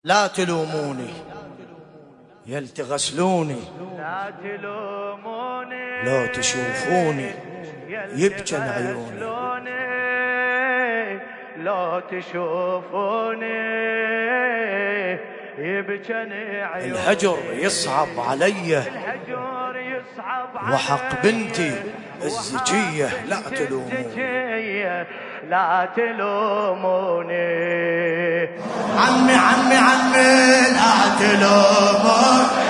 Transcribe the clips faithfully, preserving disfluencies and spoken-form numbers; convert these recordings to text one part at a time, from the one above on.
لا تلوموني يل تغسلوني، لا تلوموني لو تشوفوني يبجن عيوني، لو تشوفوني يبجن عيوني. الهجر يصعب علي الهجر يصعب علي وحق بنتي الزكية لا تلوموني، لا تلوموني. عمي عمي عمي لا تلوموني،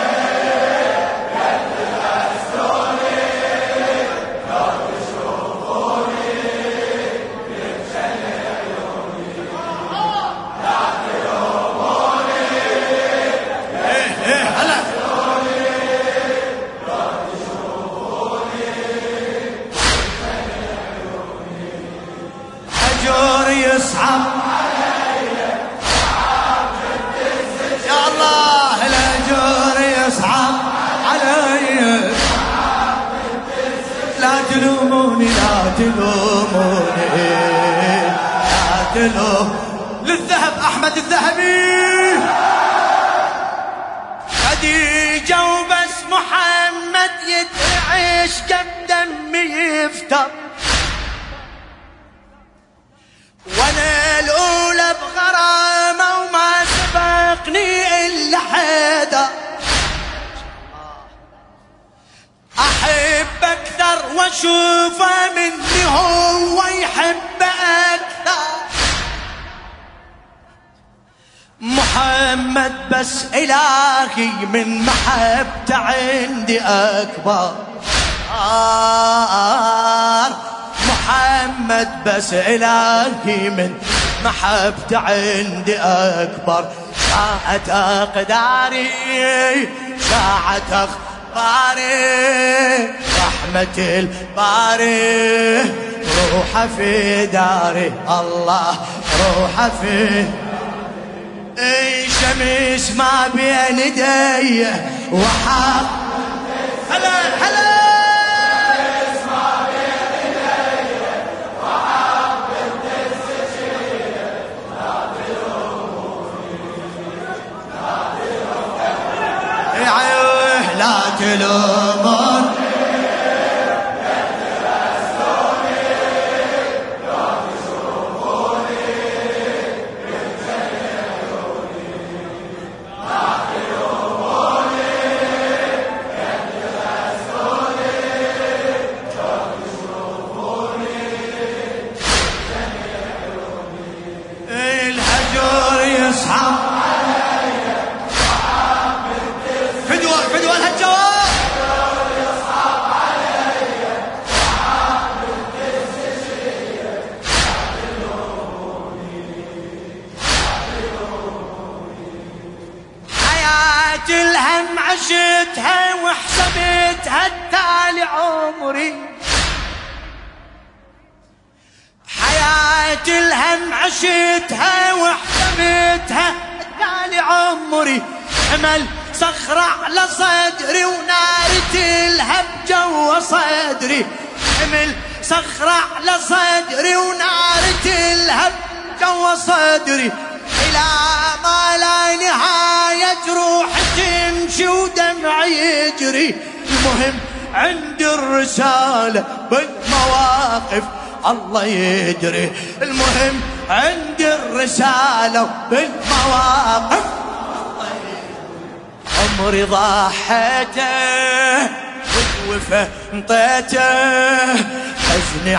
يصعب علي يا الله، الهجر يصعب علي، لا تلوموني لا تلوموني لا تلوم. للذهب أحمد الذهبي، خديجة وبس محمد يتعيش كم دمي يفتر، وانا الاولى بغرامه وما سبقني الا حدا، احب اكثر واشوفه مني هو يحب اكثر، محمد بس الهي من محبته عندي اكبر، آه محمد بس إلهي من محبته عندي أكبر، شاءت أقداري شاعت أخباري، رحمة الباري روحه في داري، الله روحه في شمس ما بين يدي وحق هلا هلا لا تلومون الهجر يصعب الهم عشتها وحسبتها التالي عمري، حياة الهم عشتها وحسبتها التالي عمري، حمل صخرة على صدري ونار تلهب جوا صدري، حمل صخرة على صدري ونار تلهب جوا صدري، إلى ما لا نهاية جروح تمشي ودمع يجري، المهم عند الرسالة بالمواقف الله يدري، المهم عند الرسالة بالمواقف الله يدري، عمري ضحيته والوفا انطيته، حزني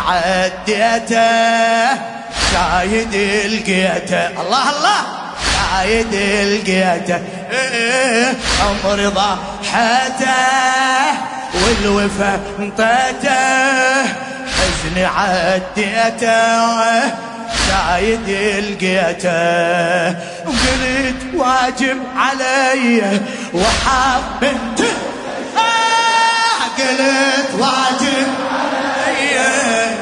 عديته شايد لقيته، الله الله شايد لقيته، عمري ضحيته والوفا انطيته، حزني عديته شايد لقيته، وقلت واجب علي وحاب بنت، آه قلت واجب علي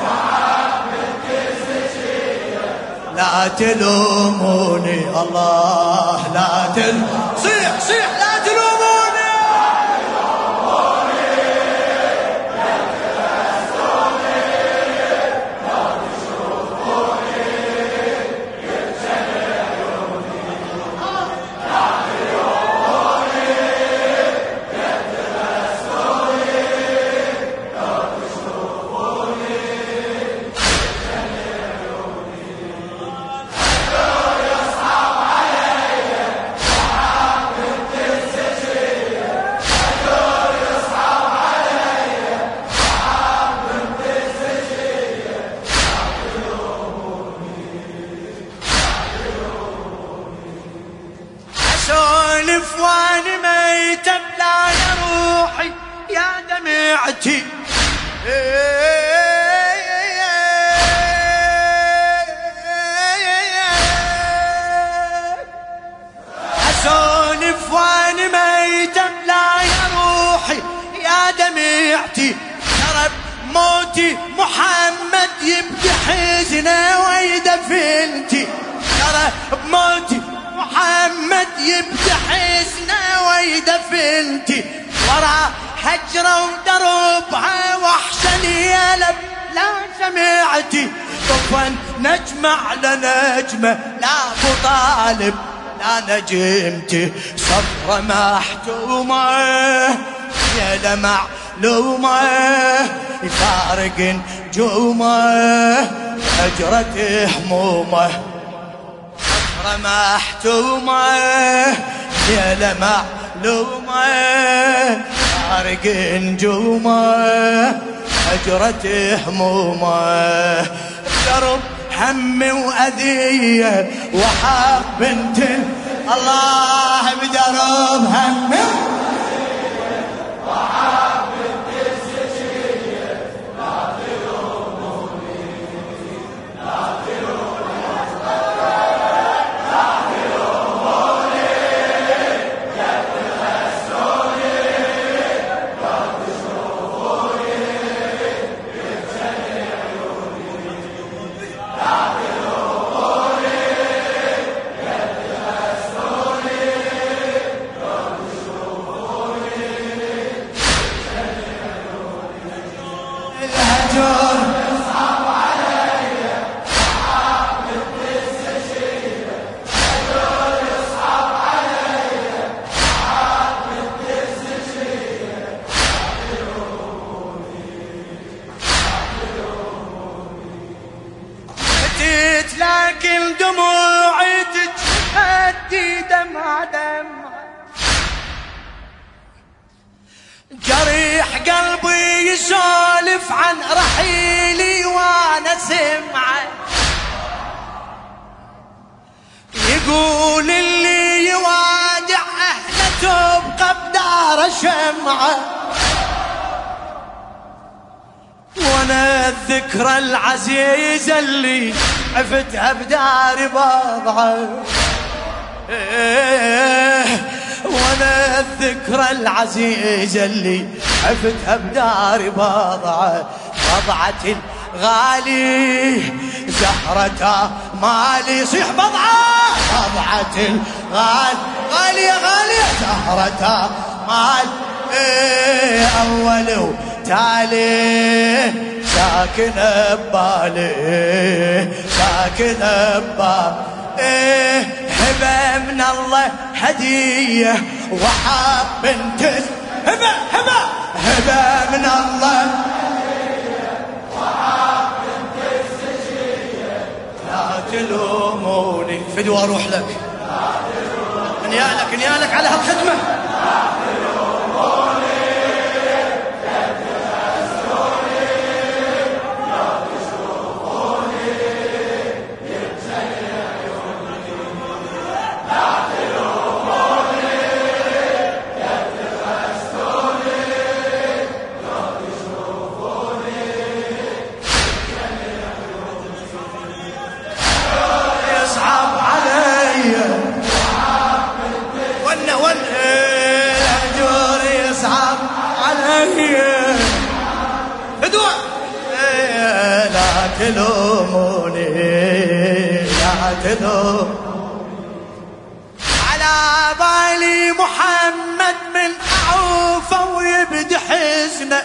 لا تلوموني، الله لا تلوموني، صيح صيح لا تلوموني، لا تلوموني لا تلوموني، لا تشوفوني يبجن عيوني، لا سمعتي اسولف وانا ميتم لا يا روحي يا دمعتي ترى بموتي محمد يبكي حزنه ويدفنتي ترى بموتي محمد يبكي حزنه ويدفنتي ورا هجرة ودربها وحشة ليالب لا سمعتي طفن نجمة على نجمة لا أبو طالب لا نجمتي صبرة محتومة يا لمع لومة يفارق نجومة هجرة همومة صبرة محتومة يا لمع لومة فارق نجومه هجرة همومه درب هم وأذية وحق بنت الله بدرب هم وأذية وحق بنت السجية لا تلوموني لا تلوموني لا تلوموني يا تغسوني لا تشوفوني يبتلي عيوني لا تلوموني يا تغسوني لا تشوفوني يبتلي عيوني الهجر يصعب علي وحق بنت السجية الهجر يصعب علي وحق بنت السجية بديت لكن دموعي تتهدي دمع دمع جريح قلبي يسولف عن رحيلي وانا سمعه يقول اللي يوادع اهله تبقى بدار شمعه وانا الذكرى العزيزة اللي عفتها بدار بضعه وانا الذكرى العزيزة اللي عفتها بدار بضعه بضعة الغالي زهرة مالي صيح بضعة بضعة الغالي غالية غالية زهرة مال إيه أول وتالي ساكن ببالي ساكن ببالي إيه هبة من الله هدية وحاب بنت هبة هبة هبة من الله هدية وحاب بنت السجية لا تلوموني فدوى اروح لك لا تلوموني نيالك نيالك على هالخدمة لا تلوموني تلوموني لا تلوموني على بالي محمد من أعوفه ويبدي حزنه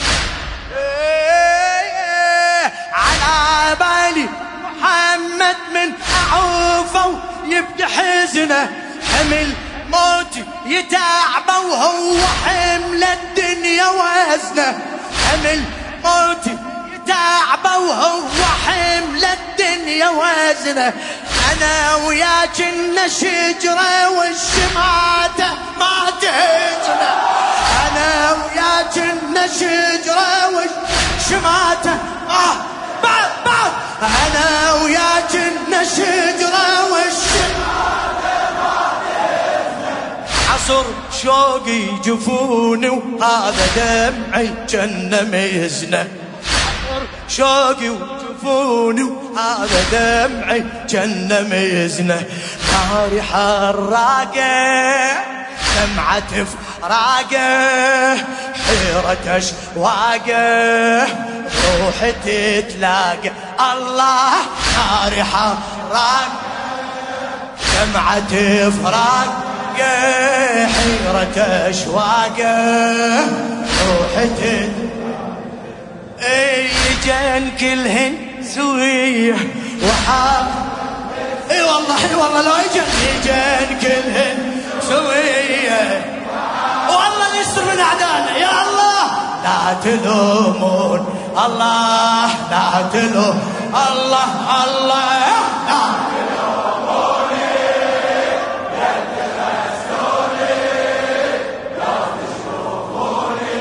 على بالي محمد من أعوفه ويبدي حزنه حمل موتي يتعبه وهو حمل الدنيا وزنه حمل موتي تعبه وهو حمل الدنيا وزنه انا وياك كنا شجره والشماته ما تهجنا انا وياك كنا شجره والشماته اه بعد بعد انا وياك كنا شجره والشماته ما تهجنا يعصر شوقي جفوني وهذا دمعي جنة ميزنة شوقي وجفوني وهذا دمعي جنة ميزنة ناري حراقة دمعة فراقة حيرة اشواقة روحي تتلاقى الله ناري حراقة دمعة فراقة حيرة اشواقة روحي تتلاقى اي جن كلهن سوية وحاب اي والله اي والله لو يجن يجن كلهن سوية والله يستر من اعدائنا يا الله لا تلومون الله لا تلوم الله الله لا تلوموني لا تلمسوني لا تشوفوني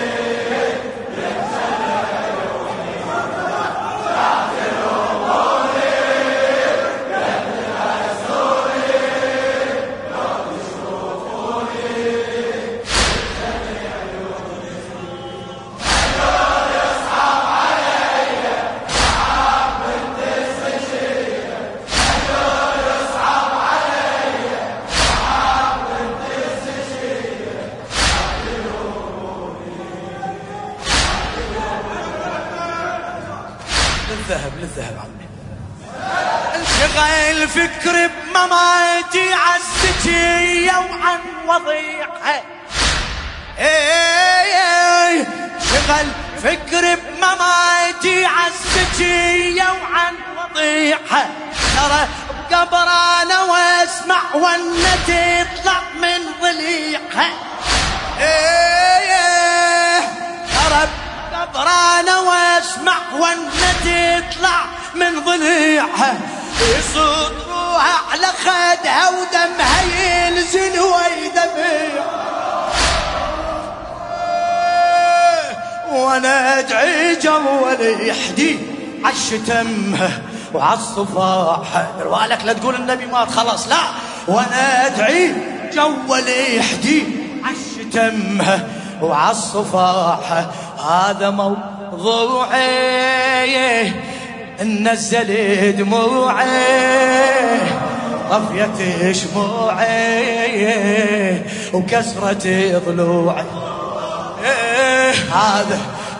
للذهب للذهب عمي انشغل فكري بمماتي عالسجية وعن وضيعها اي شغل فكري بمماتي عالسجية وعن وضيعها ترى بقبرانا واسمع وانا تطلع من ضليعها اي ترى قبرانا واسمع وانا تطلع من ضليعها يصوت روحها على خدها ودمها ينزل ويدمع وانا ادعي جول يحدي عالشتمها وعالصفاحة روالك لا تقول النبي مات خلاص لا وانا ادعي جول يحدي عالشتمها وعالصفاحة هذا موضوعي نزل دموعي طفيت شموعي وكسرت ضلوعي هذا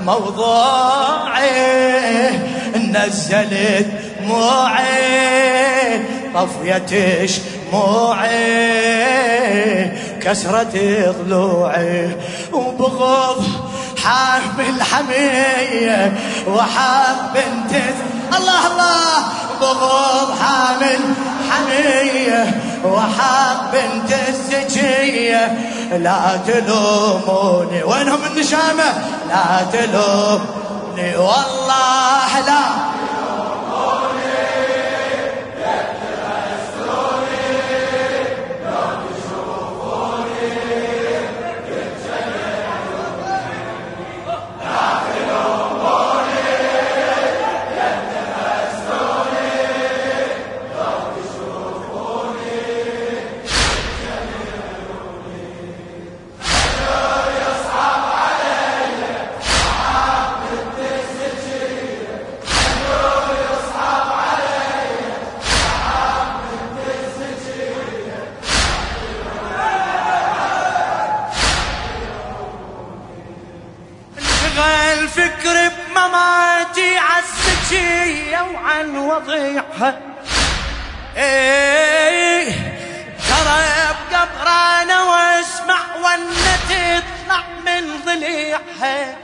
موضوعي نزل دموعي طفيت شموعي كسرت ضلوعي وبغض حامل حمية وحاب انتز الله الله بغض حامل حمية وحاب انت السجية لا تلوموني وينهم النشامة لا تلوموني والله لا الفكر بمماتي عالسجية وعن وضيعها ايه ترى بقبرانا واسمع وانا تطلع من ضليعها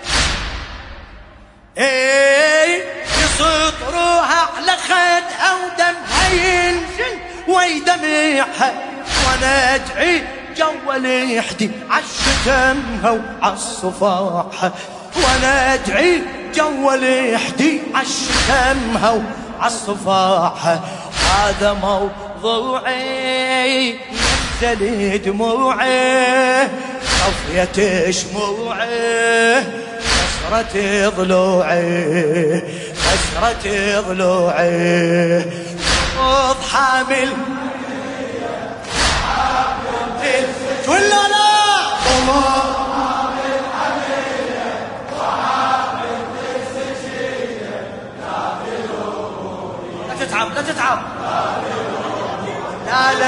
ايه يصوت روحها على خدها ودمها ينزل ويدمعها وانا ادعي جول يحدي عالشتمها وعالصفاحة وانا ادعي جول يحدي عالشتمها وعالصفاحة هذا موضوعي نزل دموعي طفيت شموعي كسرت ضلوعي كسرت ضلوعي خذ حامل ولا لا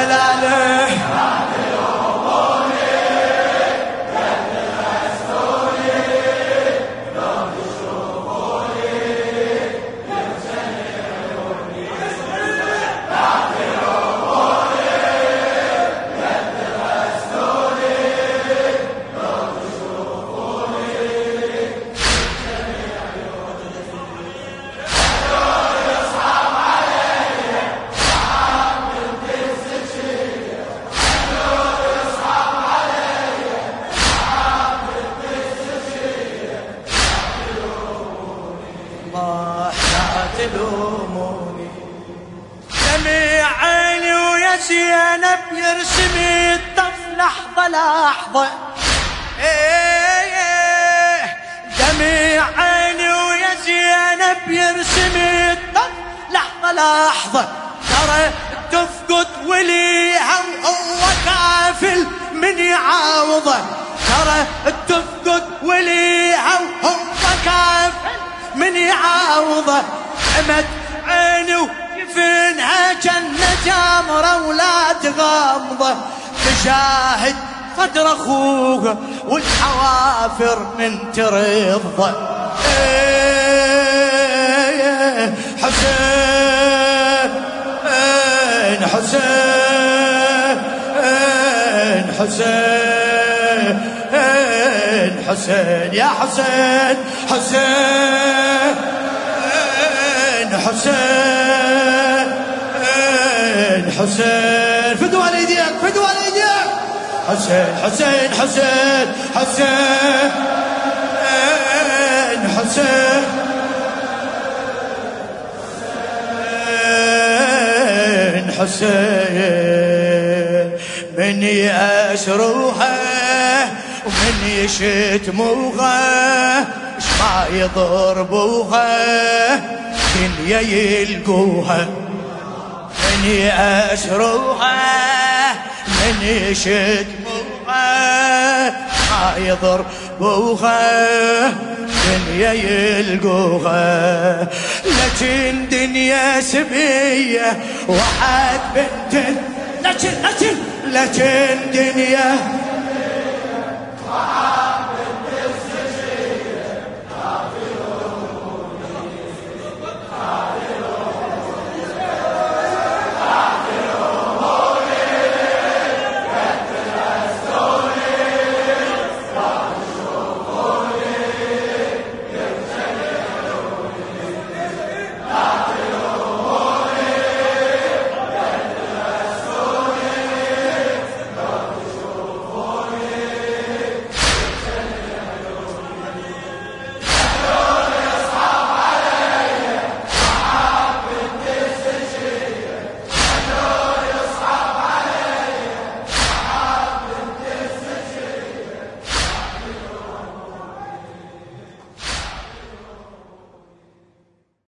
جلاله تلوموني. دمع عيني ويا زينب يرسم الطف لحظة لحظة. ايه دمع عيني ويا زينب يرسم الطف لحظة لحظة. ترى تفقد وليها وهو كافل من يعاوضه. ترى تفقد وليها وهو كافل من يعاوضه. عمت عيني وجفنها جنة جامرة ولا تغامضه. تشاهد قدر اخوها والحوافر من ترضى. ايه حسين حسين حسين حسين يا حسين حسين حسين حسين فدوا على ايديك فدوا على ايديك. حسين حسين حسين حسين حسين حسين حسين من يأسروها ومن يشتموها اش ما يضربوها دنيا يلقوها. من يأسروها من يشتموها ما يضربوها دنيا يلقوها. لكن دنيا سبية وحد بنت لكن لكن لكن دنيا